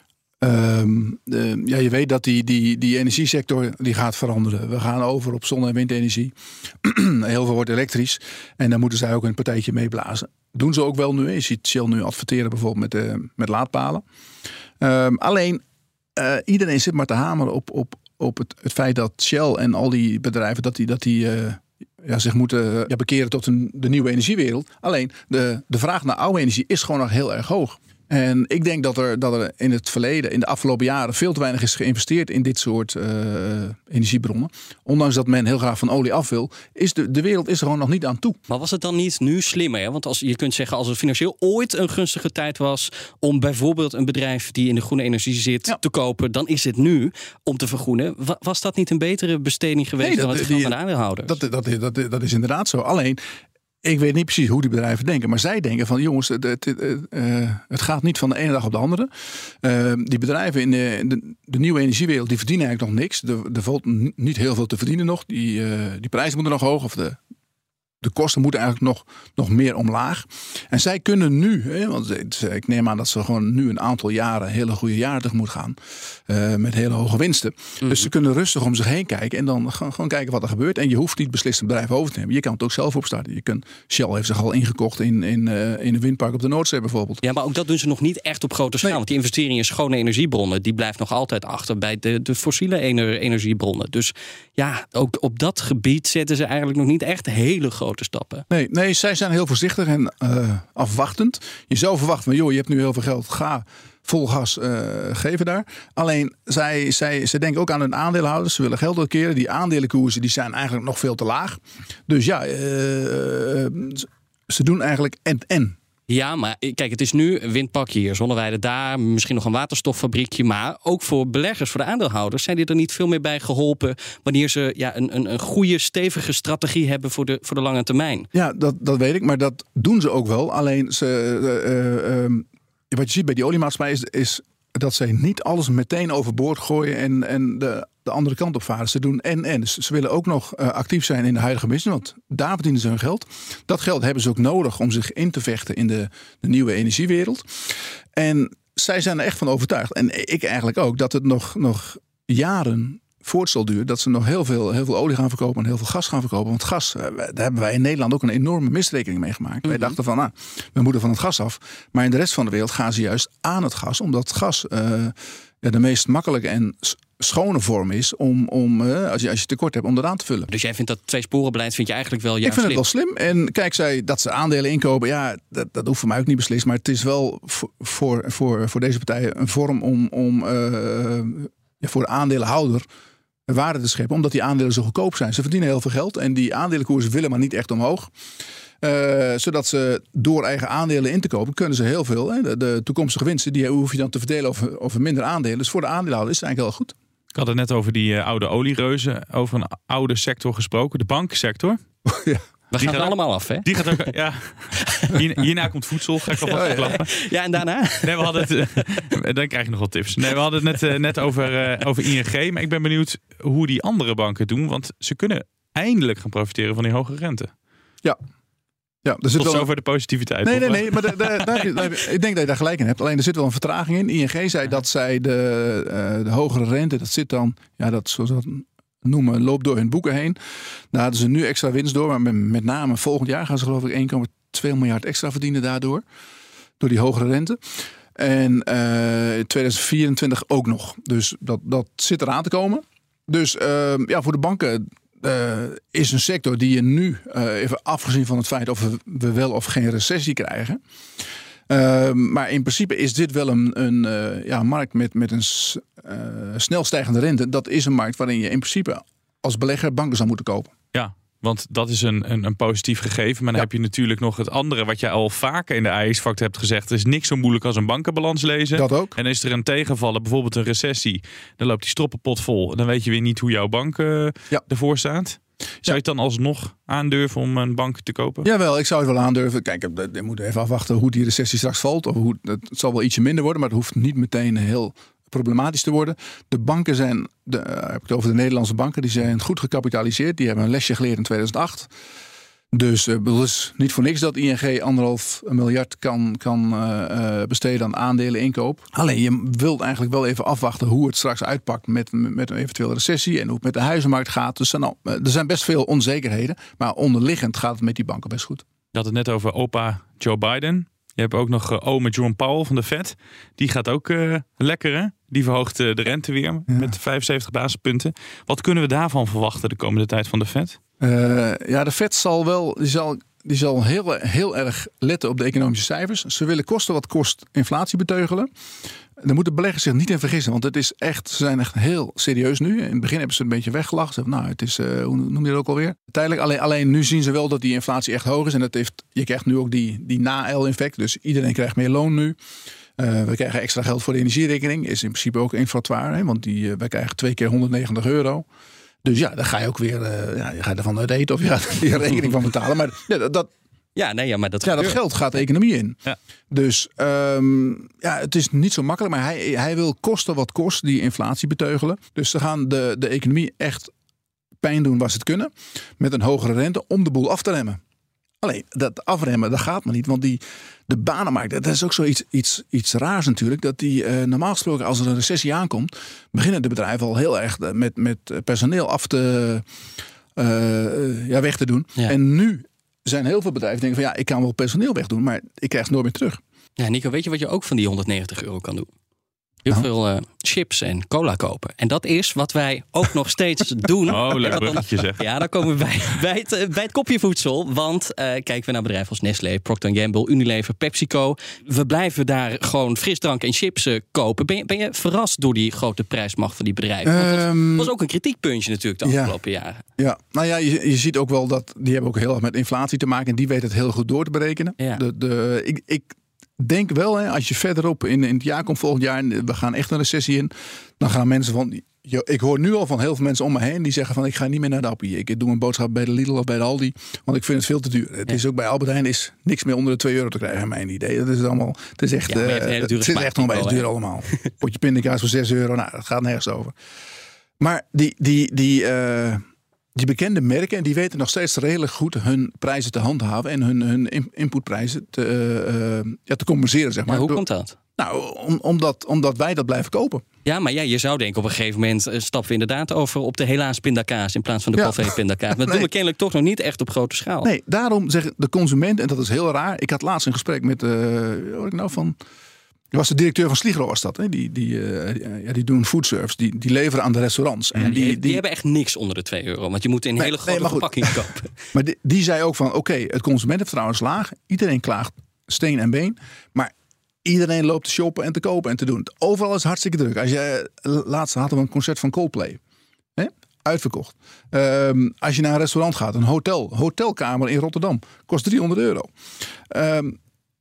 Um, uh, ja, je weet dat die, die, die energiesector die gaat veranderen. We gaan over op zon- en windenergie. Heel veel wordt elektrisch. En dan moeten zij ook een partijtje meeblazen. Doen ze ook wel nu. Je ziet Shell nu adverteren bijvoorbeeld met, uh, met laadpalen. Um, alleen, uh, iedereen zit maar te hameren op, op, op het, het feit dat Shell en al die bedrijven... dat die, dat die uh, ja, zich moeten uh, ja, bekeren tot een, de nieuwe energiewereld. Alleen, de, de vraag naar oude energie is gewoon nog heel erg hoog. En ik denk dat er, dat er in het verleden, in de afgelopen jaren... veel te weinig is geïnvesteerd in dit soort uh, energiebronnen. Ondanks dat men heel graag van olie af wil... is de, de wereld is er gewoon nog niet aan toe. Maar was het dan niet nu slimmer? Hè? Want als, je kunt zeggen, als het financieel ooit een gunstige tijd was... om bijvoorbeeld een bedrijf die in de groene energie zit ja. te kopen... dan is het nu om te vergroenen. Was dat niet een betere besteding geweest nee, dat, dan het geld aan de aandeelhouders? Dat, dat, dat, dat, dat is inderdaad zo. Alleen... Ik weet niet precies hoe die bedrijven denken. Maar zij denken van jongens, het, het, het, uh, het gaat niet van de ene dag op de andere. Uh, die bedrijven in de, de, de nieuwe energiewereld die verdienen eigenlijk nog niks. Er, er valt niet heel veel te verdienen nog. Die, uh, die prijzen moeten nog hoog. Of de, de kosten moeten eigenlijk nog, nog meer omlaag. En zij kunnen nu, hè, want ik neem aan dat ze gewoon nu een aantal jaren... hele goede jaren tegemoet gaan. Uh, met hele hoge winsten. Mm-hmm. Dus ze kunnen rustig om zich heen kijken. En dan gewoon, gewoon kijken wat er gebeurt. En je hoeft niet beslist een bedrijf over te nemen. Je kan het ook zelf opstarten. Je kunt, Shell heeft zich al ingekocht in, in, uh, in een windpark op de Noordzee bijvoorbeeld. Ja, maar ook dat doen ze nog niet echt op grote schaal. Nee. Want die investering in schone energiebronnen... die blijft nog altijd achter bij de, de fossiele ener- energiebronnen. Dus ja, ook op dat gebied zetten ze eigenlijk nog niet echt hele grote stappen. Nee, nee, zij zijn heel voorzichtig en uh, afwachtend. Je zou verwachten, maar joh, je hebt nu heel veel geld, ga vol gas uh, geven daar. Alleen, zij, zij, zij denken ook aan hun aandeelhouders. Ze willen geld uitkeren. Die aandelenkoersen die zijn eigenlijk nog veel te laag. Dus ja, uh, uh, ze doen eigenlijk en-en. Ja, maar kijk, het is nu een windpark hier, zonneweide daar, misschien nog een waterstoffabriekje. Maar ook voor beleggers, voor de aandeelhouders, zijn die er niet veel meer bij geholpen wanneer ze ja, een, een, een goede, stevige strategie hebben voor de, voor de lange termijn. Ja, dat, dat weet ik, maar dat doen ze ook wel. Alleen, ze, uh, uh, uh, wat je ziet bij die oliemaatschappij is, is dat zij niet alles meteen overboord gooien en, en de, de andere kant op varen. Ze doen en en. Dus ze willen ook nog uh, actief zijn in de huidige business, want daar verdienen ze hun geld. Dat geld hebben ze ook nodig om zich in te vechten in de, de nieuwe energiewereld. En zij zijn er echt van overtuigd, en ik eigenlijk ook, dat het nog, nog jaren voort zal duren, dat ze nog heel veel, heel veel olie gaan verkopen en heel veel gas gaan verkopen. Want gas, daar hebben wij in Nederland ook een enorme misrekening mee gemaakt. Mm-hmm. Wij dachten van, nou, we moeten van het gas af. Maar in de rest van de wereld gaan ze juist aan het gas, omdat gas uh, ja, de meest makkelijke en schone vorm is om, om uh, als, je, als je tekort hebt, om dat aan te vullen. Dus jij vindt dat tweesporenbeleid vind je eigenlijk wel juist Ik vind slim? het wel slim. En kijk, zij dat ze aandelen inkopen, ja, dat, dat hoeft voor mij ook niet beslist. Maar het is wel voor, voor, voor, voor deze partijen een vorm om, om uh, ja, voor de aandeelhouder waarde te scheppen, omdat die aandelen zo goedkoop zijn. Ze verdienen heel veel geld en die aandelenkoersen willen maar niet echt omhoog. Uh, zodat ze door eigen aandelen in te kopen, kunnen ze heel veel. Hè, de, de toekomstige winsten, die hoef je dan te verdelen over, over minder aandelen. Dus voor de aandeelhouder is het eigenlijk heel goed. Ik had het net over die uh, oude oliereuzen, over een oude sector gesproken, de banksector. Ja. We gaan het allemaal af, hè? Die gaat ook, ja. Hierna komt voedsel, ga ik alvast verklappen. Ja, en daarna? Nee, we hadden het, uh, dan krijg je nog wat tips. Nee, we hadden het net, uh, net over, uh, over I N G, maar ik ben benieuwd hoe die andere banken doen, want ze kunnen eindelijk gaan profiteren van die hoge rente. Ja. Ja, er zit Tot wel zover de positiviteit. Nee, nee, nee, maar de, de, de, de, ik denk dat je daar gelijk in hebt. Alleen er zit wel een vertraging in. I N G zei dat zij de, uh, de hogere rente, dat zit dan, ja, dat zoals dat noemen, loopt door hun boeken heen. Daar hadden ze nu extra winst door, maar met, met name volgend jaar gaan ze geloof ik één komma twee miljard extra verdienen daardoor. Door die hogere rente. En uh, in tweeduizend vierentwintig ook nog. Dus dat, dat zit eraan te komen. Dus uh, ja, voor de banken Uh, is een sector die je nu, uh, even afgezien van het feit of we, we wel of geen recessie krijgen. Uh, maar in principe is dit wel een, een uh, ja, markt met, met een uh, snel stijgende rente. Dat is een markt waarin je in principe als belegger banken zou moeten kopen. Ja, want dat is een, een, een positief gegeven. Maar dan ja. heb je natuurlijk nog het andere wat jij al vaker in de A X-factor hebt gezegd. Het is niks zo moeilijk als een bankenbalans lezen. Dat ook. En is er een tegenvallen, bijvoorbeeld een recessie, dan loopt die stroppenpot vol. Dan weet je weer niet hoe jouw bank uh, ja. ervoor staat. Zou je het dan alsnog aandurven om een bank te kopen? Jawel, ik zou het wel aandurven. Kijk, we moeten even afwachten hoe die recessie straks valt. Of hoe, het zal wel ietsje minder worden, maar het hoeft niet meteen heel problematisch te worden. De banken zijn, de, uh, heb ik het over de Nederlandse banken, die zijn goed gecapitaliseerd. Die hebben een lesje geleerd in tweeduizend acht. Dus het uh, is niet voor niks dat I N G anderhalf miljard kan, kan uh, besteden aan aandelen inkoop. Alleen je wilt eigenlijk wel even afwachten hoe het straks uitpakt met, met een eventuele recessie en hoe het met de huizenmarkt gaat. Dus nou, er zijn best veel onzekerheden, maar onderliggend gaat het met die banken best goed. Je had het net over opa Joe Biden. Je hebt ook nog uh, ome Jerome Powell van de Fed. Die gaat ook uh, lekker, hè? Die verhoogt uh, de rente weer ja. met vijfenzeventig basispunten. Wat kunnen we daarvan verwachten de komende tijd van de Fed? Uh, ja, de Fed zal wel, die zal, die zal heel, heel erg letten op de economische cijfers. Ze willen kosten wat kost inflatie beteugelen. Daar moeten beleggers zich niet in vergissen, want het is echt, ze zijn echt heel serieus nu. In het begin hebben ze een beetje weggelachen. Ze hebben, nou, het is, uh, hoe noem je dat ook alweer? Tijdelijk, alleen, alleen nu zien ze wel dat die inflatie echt hoog is. En dat heeft, je krijgt nu ook die, die na-L-effect. Dus iedereen krijgt meer loon nu. Uh, we krijgen extra geld voor de energierekening. Is in principe ook inflatoire, hè, want die, uh, wij krijgen twee keer honderdnegentig euro. Dus ja, dan ga je ook weer, uh, ja, je gaat ervan uit eten of je gaat er rekening van betalen. Maar ja, dat, ja, nee, ja, maar dat, ja, dat geld gaat de economie in. Ja. Dus um, ja, het is niet zo makkelijk. Maar hij, hij wil kosten wat kost die inflatie beteugelen. Dus ze gaan de, de economie echt pijn doen waar ze het kunnen. Met een hogere rente om de boel af te remmen. Alleen, dat afremmen, dat gaat maar niet. Want die, de banenmarkt, dat is ook zoiets iets, iets raars natuurlijk. Dat die uh, normaal gesproken, als er een recessie aankomt, beginnen de bedrijven al heel erg met, met personeel af te, uh, ja, weg te doen. Ja. En nu zijn heel veel bedrijven die denken van ja, ik kan wel personeel wegdoen, maar ik krijg het nooit meer terug. Ja, Nico, weet je wat je ook van die honderdnegentig euro kan doen? Heel nou. veel uh, chips en cola kopen. En dat is wat wij ook nog steeds doen. Oh, leuk bruggetje zeg. Ja, dan komen we bij, bij, het, uh, bij het kopje voedsel. Want uh, kijken we naar bedrijven als Nestlé, Procter en Gamble, Unilever, PepsiCo. We blijven daar gewoon frisdrank en chips uh, kopen. Ben je, ben je verrast door die grote prijsmacht van die bedrijven? Want dat um, was ook een kritiekpuntje natuurlijk de afgelopen ja. jaren. Ja, nou ja, je, je ziet ook wel dat die hebben ook heel erg met inflatie te maken. En die weten het heel goed door te berekenen. Ja. De, de, ik... ik denk wel, hè, als je verderop in, in het jaar komt volgend jaar en we gaan echt een recessie in, dan gaan mensen van Jo, ik hoor nu al van heel veel mensen om me heen die zeggen van ik ga niet meer naar de Appie. Ik doe mijn boodschap bij de Lidl of bij de Aldi, want ik vind het veel te duur. Het ja. is ook bij Albert Heijn is niks meer onder de twee euro te krijgen, mijn idee. Dat is allemaal, het is echt, ja, uh, het is echt nog eens duur allemaal. Potje pindakaas voor zes euro, nou dat gaat nergens over. Maar die, die, die, uh, die bekende merken, die weten nog steeds redelijk goed hun prijzen te handhaven en hun, hun inputprijzen te, uh, ja, te compenseren, zeg maar. Maar hoe komt dat? Nou, om, omdat, omdat wij dat blijven kopen. Ja, maar ja, je zou denken op een gegeven moment uh, stappen we inderdaad over op de helaas pindakaas in plaats van de ja. Café pindakaas. Maar dat nee. doen we kennelijk toch nog niet echt op grote schaal. Nee, daarom zeggen de consument, en dat is heel raar. Ik had laatst een gesprek met, uh, wat ik nou van, was de directeur van Sligro was dat. Hè? Die, die, uh, ja, die doen foodservice, die, die leveren aan de restaurants. Ja, en die, die, die, die hebben echt niks onder de twee euro, want je moet in nee, hele grote nee, verpakkingen kopen. Maar die, die zei ook van, oké, okay, het consumentenvertrouwen is laag. Iedereen klaagt steen en been, maar iedereen loopt te shoppen en te kopen en te doen. Overal is hartstikke druk. Als je, laatst hadden we een concert van Coldplay. Hè? Uitverkocht. Um, als je naar een restaurant gaat, een hotel, hotelkamer in Rotterdam, kost driehonderd euro. Um,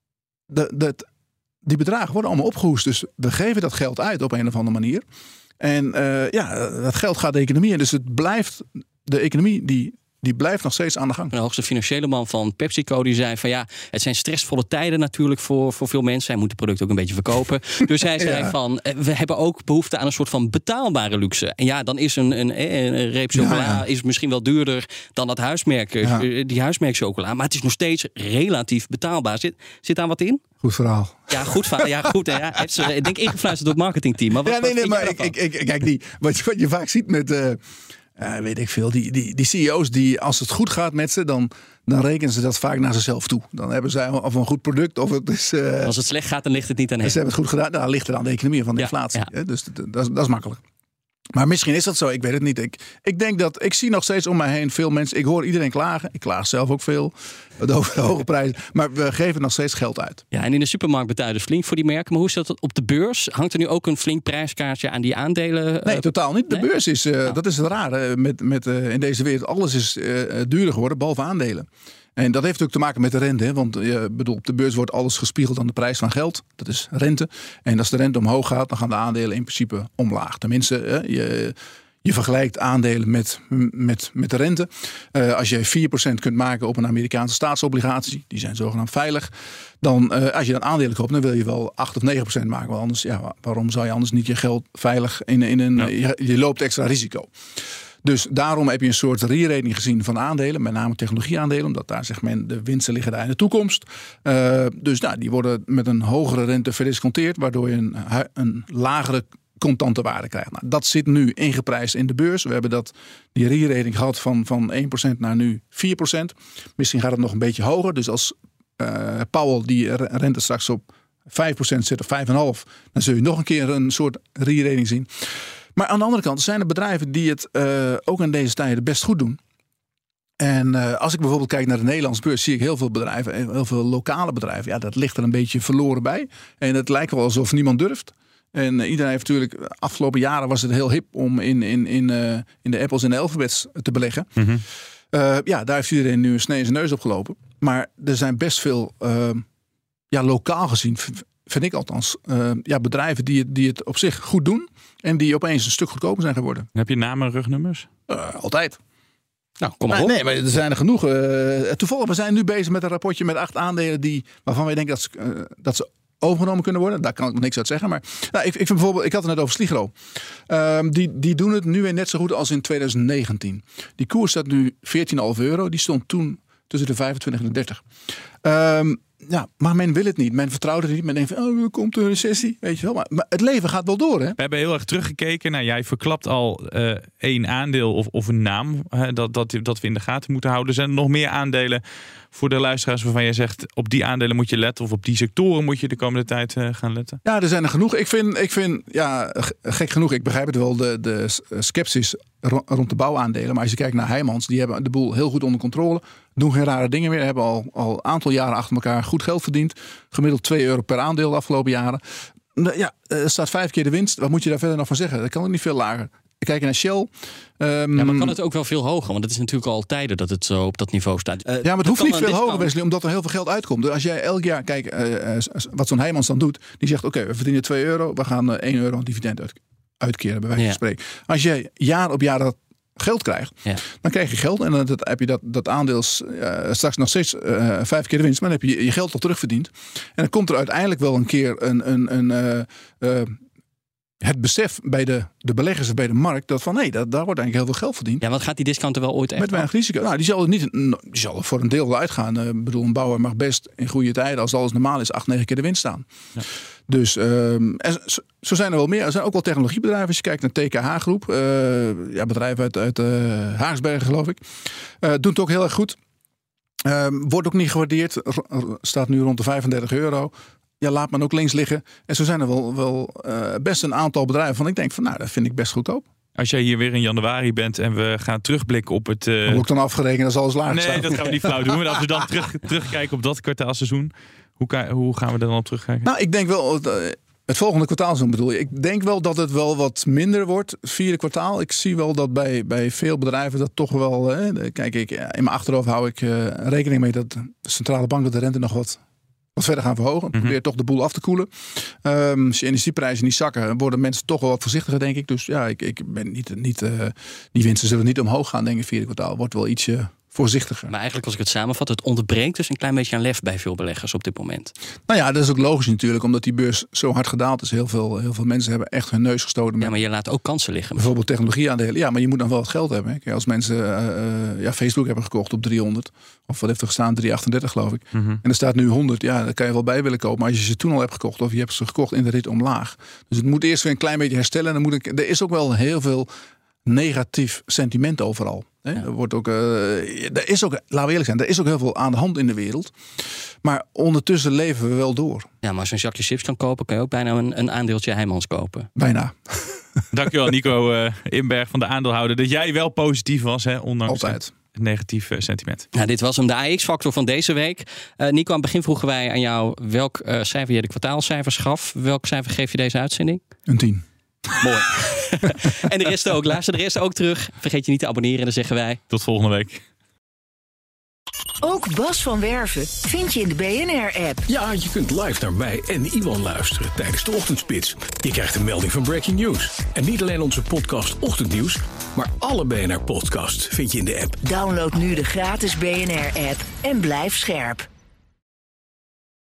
de, de, die bedragen worden allemaal opgehoest. Dus we geven dat geld uit op een of andere manier. En uh, ja, dat geld gaat de economie in. Dus het blijft, de economie die... Die blijft nog steeds aan de gang. De hoogste financiële man van PepsiCo die zei van ja, het zijn stressvolle tijden natuurlijk voor, voor veel mensen. Hij moet het product ook een beetje verkopen. Dus hij zei ja. van, we hebben ook behoefte aan een soort van betaalbare luxe. En ja, dan is een, een, een reep chocola ja, ja. is misschien wel duurder dan dat huismerk, ja. die huismerk chocola. Maar het is nog steeds relatief betaalbaar. Zit, zit daar wat in? Goed verhaal. Ja, goed verhaal. Ja, goed. Hè, ja. Heeft ze, ik denk ingefluisterd door het marketingteam. Maar wat, ja, nee, nee, wat maar ik, ik, ik, kijk, die, wat, je, wat je vaak ziet met... Uh, Uh, weet ik veel, die, die, die C E O's die als het goed gaat met ze, dan, dan rekenen ze dat vaak naar zichzelf toe. Dan hebben zij of een goed product of het is... Uh, als het slecht gaat, dan ligt het niet aan hen. Ze hebben het goed gedaan, dan ligt er aan de economie van de ja, inflatie. Ja. Hè? Dus dat, dat, dat is makkelijk. Maar misschien is dat zo, ik weet het niet. Ik, ik denk dat, ik zie nog steeds om mij heen veel mensen, ik hoor iedereen klagen. Ik klaag zelf ook veel, over de hoge prijzen. Maar we geven nog steeds geld uit. Ja, en in de supermarkt betaal je dus flink voor die merken. Maar hoe is dat op de beurs? Hangt er nu ook een flink prijskaartje aan die aandelen? Nee, totaal niet. De nee? beurs is, uh, ja. dat is het rare met, met, uh, in deze wereld. Alles is uh, duurder geworden, behalve aandelen. En dat heeft ook te maken met de rente. Hè? Want je bedoel, op de beurs wordt alles gespiegeld aan de prijs van geld. Dat is rente. En als de rente omhoog gaat, dan gaan de aandelen in principe omlaag. Tenminste, hè, je, je vergelijkt aandelen met, met, met de rente. Uh, als je vier procent kunt maken op een Amerikaanse staatsobligatie, die zijn zogenaamd veilig. Dan, uh, als je dan aandelen koopt, dan wil je wel acht of negen procent maken. Want anders, ja, waarom zou je anders niet je geld veilig in, in een... Ja. Je, je loopt extra risico. Dus daarom heb je een soort re-rating gezien van aandelen, met name technologieaandelen, omdat daar zegt men de winsten liggen daar in de toekomst. Uh, dus nou, die worden met een hogere rente verdisconteerd, waardoor je een, een lagere contante waarde krijgt. Nou, dat zit nu ingeprijsd in de beurs. We hebben dat, die re-rating gehad van, van één procent naar nu vier procent. Misschien gaat het nog een beetje hoger. Dus als uh, Powell die rente straks op vijf procent zet of vijf komma vijf, dan zul je nog een keer een soort re-rating zien. Maar aan de andere kant zijn er bedrijven die het uh, ook in deze tijden best goed doen. En uh, als ik bijvoorbeeld kijk naar de Nederlandse beurs, zie ik heel veel bedrijven, heel veel lokale bedrijven. Ja, dat ligt er een beetje verloren bij. En het lijkt wel alsof niemand durft. En uh, iedereen heeft natuurlijk, afgelopen jaren was het heel hip om in, in, in, uh, in de Apples en de Alphabets te beleggen. Mm-hmm. Uh, ja, daar heeft iedereen nu een snee in zijn neus op gelopen. Maar er zijn best veel, uh, ja, lokaal gezien, vind ik althans, uh, ja, bedrijven die het, die het op zich goed doen. En die opeens een stuk goedkoper zijn geworden. Heb je namen en rugnummers? Uh, altijd. Nou, kom maar op. Nee, nee, maar er zijn er genoeg. Uh, toevallig, we zijn nu bezig met een rapportje met acht aandelen die, waarvan wij denken dat ze, uh, dat ze overgenomen kunnen worden. Daar kan ik nog niks uit zeggen. Maar nou, ik, ik vind bijvoorbeeld, ik had het net over Sligro. Uh, die, die doen het nu weer net zo goed als in twintig negentien. Die koers staat nu veertien komma vijf euro. Die stond toen tussen de vijfentwintig en de dertig. Um, Ja, maar men wil het niet. Men vertrouwt het niet. Men denkt van, oh, er komt een recessie. Weet je wel. Maar, maar het leven gaat wel door, hè? We hebben heel erg teruggekeken. Nou, jij verklapt al uh, één aandeel of, of een naam. Hè, dat, dat, dat we in de gaten moeten houden. Zijn er nog meer aandelen voor de luisteraars waarvan jij zegt, op die aandelen moet je letten, of op die sectoren moet je de komende tijd uh, gaan letten? Ja, er zijn er genoeg. Ik vind, ik vind ja, gek genoeg, ik begrijp het wel, de, de sceptisch rond de bouwaandelen. Maar als je kijkt naar Heijmans, die hebben de boel heel goed onder controle. Doen geen rare dingen meer. Hebben al al een aantal jaren achter elkaar goed geld verdiend. Gemiddeld twee euro per aandeel de afgelopen jaren. Ja, er staat vijf keer de winst. Wat moet je daar verder nog van zeggen? Dat kan ook niet veel lager. Kijken naar Shell. Um, ja, maar kan het ook wel veel hoger? Want het is natuurlijk al tijden dat het zo op dat niveau staat. Uh, ja, maar het hoeft niet veel hoger, Wesley, omdat er heel veel geld uitkomt. Dus als jij elk jaar, kijk, uh, uh, wat zo'n Heijmans dan doet. Die zegt, oké, okay, we verdienen twee euro. We gaan uh, één euro aan dividend uit, uitkeren, bij wijze van Ja. spreken. Als jij jaar op jaar dat geld krijgt, ja. dan krijg je geld en dan heb je dat, dat aandeel uh, straks nog steeds uh, vijf keer de winst, maar dan heb je je geld al terugverdiend. En dan komt er uiteindelijk wel een keer een, een, een uh, uh, het besef bij de, de beleggers of bij de markt dat van hé, hey, daar wordt eigenlijk heel veel geld verdiend. Ja, want gaat die discounter wel ooit echt met weinig risico? Nou, die zal er niet, die zal er voor een deel wel uitgaan. Ik uh, bedoel, een bouwer mag best in goede tijden, als alles normaal is, acht, negen keer de winst staan. Ja. Dus um, en zo, zo zijn er wel meer. Er zijn ook wel technologiebedrijven. Als je kijkt naar T K H-groep, uh, ja, bedrijven uit, uit uh, Haaksbergen geloof ik, uh, doen het ook heel erg goed. Uh, wordt ook niet gewaardeerd. R- staat nu rond de vijfendertig euro. Ja, laat men ook links liggen. En zo zijn er wel, wel uh, best een aantal bedrijven van ik denk van nou, dat vind ik best goedkoop. Als jij hier weer in januari bent en we gaan terugblikken op het... Uh... Word ik dan afgerekend als alles laag Nee, staat? dat gaan we niet flauw doen. Maar als we dan terug, terugkijken op dat kwartaalseizoen, hoe, ka- hoe gaan we er dan op terugkijken? Nou, ik denk wel... Uh, het volgende kwartaalseizoen bedoel je. Ik denk wel dat het wel wat minder wordt. Vierde kwartaal. Ik zie wel dat bij, bij veel bedrijven dat toch wel... Hè, kijk, ik, in mijn achterhoofd hou ik uh, rekening mee dat de centrale banken de rente nog wat... wat verder gaan verhogen. Probeer mm-hmm. toch de boel af te koelen. Um, als je energieprijzen niet zakken, worden mensen toch wel wat voorzichtiger, denk ik. Dus ja, ik, ik ben niet... niet uh, die winsten zullen niet omhoog gaan, denk ik, vierde kwartaal. Wordt wel ietsje voorzichtiger. Maar eigenlijk, als ik het samenvat, het ontbreekt dus een klein beetje aan lef bij veel beleggers op dit moment. Nou ja, dat is ook logisch natuurlijk, omdat die beurs zo hard gedaald is. Heel veel, heel veel mensen hebben echt hun neus gestoten. Met ja, maar je laat ook kansen liggen. Bijvoorbeeld technologieaandelen. Ja, maar je moet dan wel wat geld hebben. Hè. Als mensen uh, ja, Facebook hebben gekocht op driehonderd, of wat heeft er gestaan, driehonderdachtendertig geloof ik. Mm-hmm. En er staat nu honderd, ja, daar kan je wel bij willen kopen. Maar als je ze toen al hebt gekocht, of je hebt ze gekocht in de rit omlaag. Dus het moet eerst weer een klein beetje herstellen. En dan moet ik, er is ook wel heel veel negatief sentiment overal. He, ja. Er wordt ook, uh, er is ook, laten we eerlijk zijn, er is ook heel veel aan de hand in de wereld. Maar ondertussen leven we wel door. Ja, maar als je een zakje chips kan kopen, kan je ook bijna een, een aandeeltje Heijmans kopen. Bijna. Dankjewel Nico uh, Inberg van de aandeelhouder. Dat jij wel positief was, hè, ondanks Altijd. het negatieve sentiment. Nou, dit was hem, de A X-factor van deze week. Uh, Nico, aan het begin vroegen wij aan jou welk uh, cijfer je de kwartaalcijfers gaf. Welk cijfer geef je deze uitzending? Een tien. Mooi. En de rest ook. Luister de rest ook terug. Vergeet je niet te abonneren, dan zeggen wij tot volgende week. Ook Bas van Werven vind je in de B N R-app. Ja, je kunt live naar mij en Iwan luisteren tijdens de ochtendspits. Je krijgt een melding van Breaking News. En niet alleen onze podcast Ochtendnieuws, maar alle B N R-podcasts vind je in de app. Download nu de gratis B N R-app en blijf scherp.